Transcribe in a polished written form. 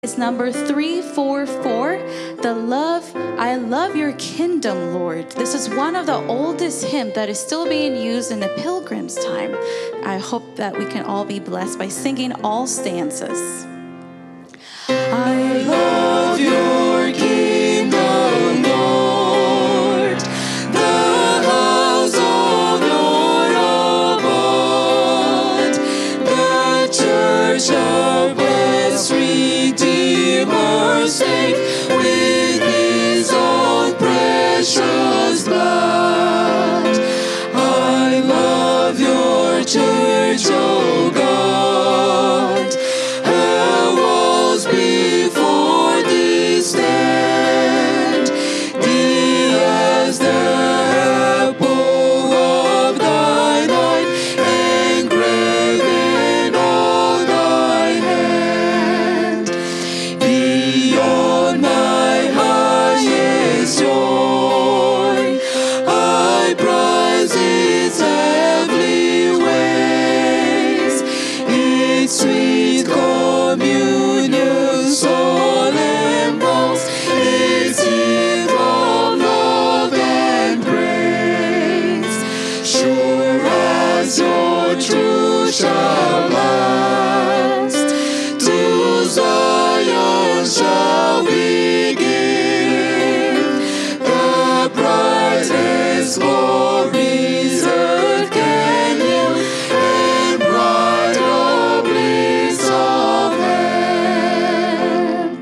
is number 344. I love your kingdom, Lord. This is one of the oldest hymns that is still being used in the pilgrim's time. I hope that we can all be blessed by singing all stanzas. I love your kingdom, Lord, the house of your abode, the church of blessed Redeemer, safe with his own precious blood. I love your church, O God. Her walls before thee stand, dear as the apple of thine eye, engraven on thy hand. Beyond my highest joy, I prize its heavenly ways, its sweet communion, solemn vows, its hymn of love and praise. Sure as your true shine,